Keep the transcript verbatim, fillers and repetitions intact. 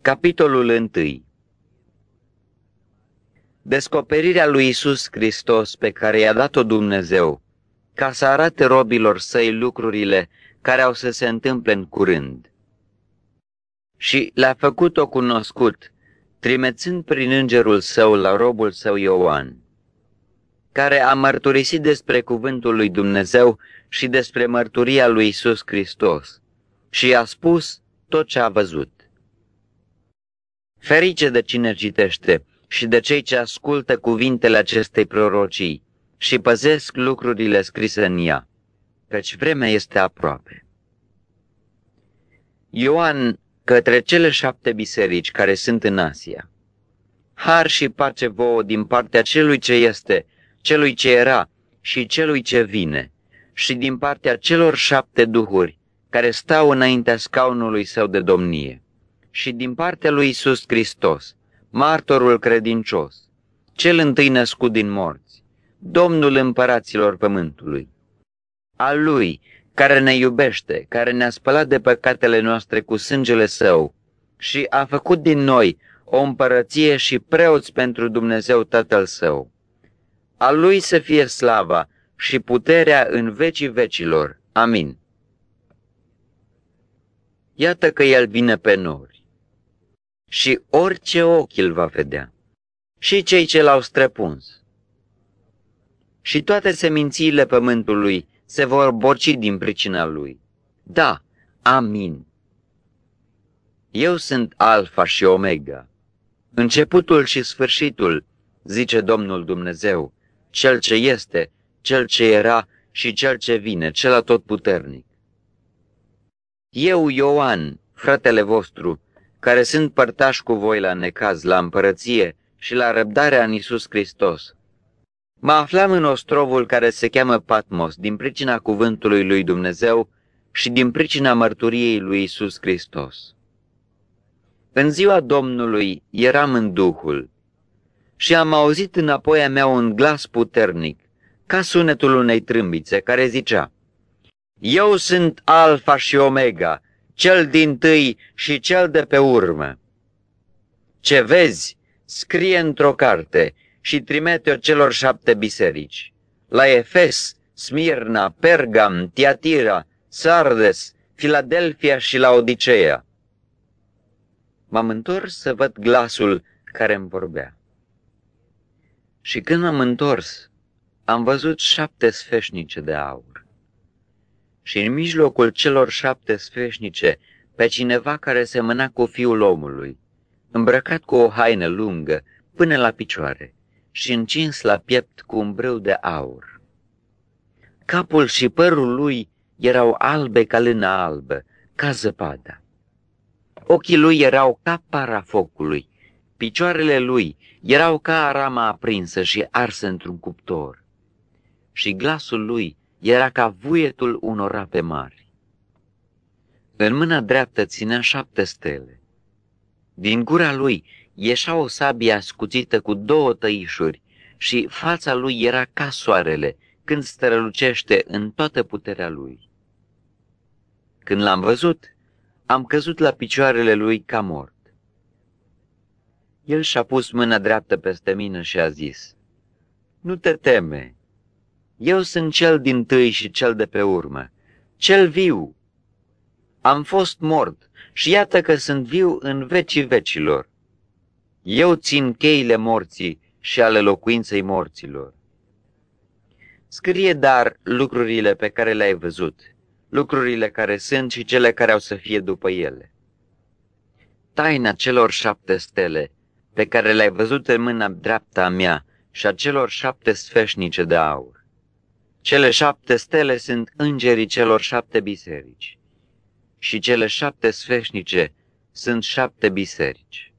Capitolul unu. Descoperirea lui Iisus Hristos pe care i-a dat-o Dumnezeu, ca să arate robilor săi lucrurile care au să se întâmple în curând. Și le-a făcut-o cunoscut, trimețând prin îngerul său la robul său Ioan, care a mărturisit despre cuvântul lui Dumnezeu și despre mărturia lui Iisus Hristos și i-a spus tot ce a văzut. Ferice de cine citește și de cei ce ascultă cuvintele acestei prorocii și păzesc lucrurile scrise în ea, căci vremea este aproape. Ioan, către cele șapte biserici care sunt în Asia. Har și pace vouă din partea celui ce este, celui ce era și celui ce vine, și din partea celor șapte duhuri care stau înaintea scaunului său de domnie, și din partea lui Iisus Hristos, martorul credincios, cel întâi născut din morți, Domnul împăraților pământului, al lui care ne iubește, care ne-a spălat de păcatele noastre cu sângele său și a făcut din noi o împărăție și preoți pentru Dumnezeu Tatăl său. A lui să fie slava și puterea în vecii vecilor. Amin. Iată că el vine pe nori și orice ochi îl va vedea, și cei ce l-au străpuns. Și toate semințiile pământului se vor borci din pricina lui. Da, amin. Eu sunt Alfa și Omega, începutul și sfârșitul, zice Domnul Dumnezeu, Cel ce este, Cel ce era și Cel ce vine, Cel atotputernic. Eu, Ioan, fratele vostru, care sunt părtaș cu voi la necaz, la împărăție și la răbdarea în Iisus Hristos, mă aflam în ostrovul care se cheamă Patmos din pricina cuvântului lui Dumnezeu și din pricina mărturiei lui Iisus Hristos. În ziua Domnului eram în Duhul și am auzit înapoi a mea un glas puternic, ca sunetul unei trâmbițe, care zicea: Eu sunt Alfa și Omega, cel dintâi și cel de pe urmă. Ce vezi, scrie într-o carte și trimite-o celor șapte biserici, la Efes, Smirna, Pergam, Tiatira, Sardes, Filadelfia și la Odiseea. M-am întors să văd glasul care îmi vorbea. Și când m-am întors, am văzut șapte sfeșnice de aur. Și în mijlocul celor șapte sfeșnice, pe cineva care semăna cu Fiul omului, îmbrăcat cu o haină lungă până la picioare și încins la piept cu un brâu de aur. Capul și părul lui erau albe ca lână albă, ca zăpada. Ochii lui erau ca para focului, picioarele lui erau ca arama aprinsă și arsă într-un cuptor, și glasul lui era ca vuietul unor ape mari. În mâna dreaptă ținea șapte stele. Din gura lui ieșea o sabie ascuțită cu două tăișuri și fața lui era ca soarele când strălucește în toată puterea lui. Când l-am văzut, am căzut la picioarele lui ca mort. El și-a pus mâna dreaptă peste mine și a zis: Nu te teme, eu sunt cel dintâi și cel de pe urmă, cel viu. Am fost mort și iată că sunt viu în vecii vecilor. Eu țin cheile morții și ale locuinței morților. Scrie dar lucrurile pe care le-ai văzut, lucrurile care sunt și cele care au să fie după ele. Taina celor șapte stele pe care le-ai văzut în mâna dreaptă a mea și a celor șapte sfeșnice de aur. Cele șapte stele sunt îngerii celor șapte biserici și cele șapte sfeșnice sunt șapte biserici.